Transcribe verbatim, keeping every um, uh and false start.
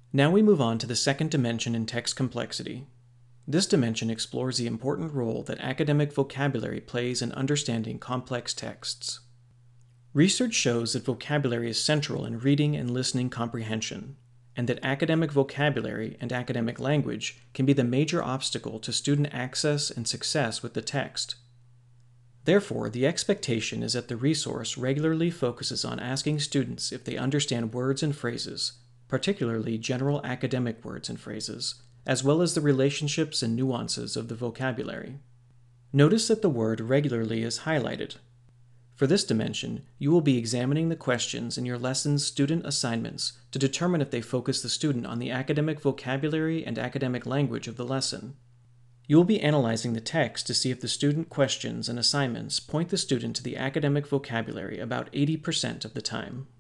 Now we move on to the second dimension in text complexity. This dimension explores the important role that academic vocabulary plays in understanding complex texts. Research shows that vocabulary is central in reading and listening comprehension, and that academic vocabulary and academic language can be the major obstacle to student access and success with the text. Therefore, the expectation is that the resource regularly focuses on asking students if they understand words and phrases, particularly general academic words and phrases, as well as the relationships and nuances of the vocabulary. Notice that the word regularly is highlighted. For this dimension, you will be examining the questions in your lesson's student assignments to determine if they focus the student on the academic vocabulary and academic language of the lesson. You will be analyzing the text to see if the student questions and assignments point the student to the academic vocabulary about eighty percent of the time.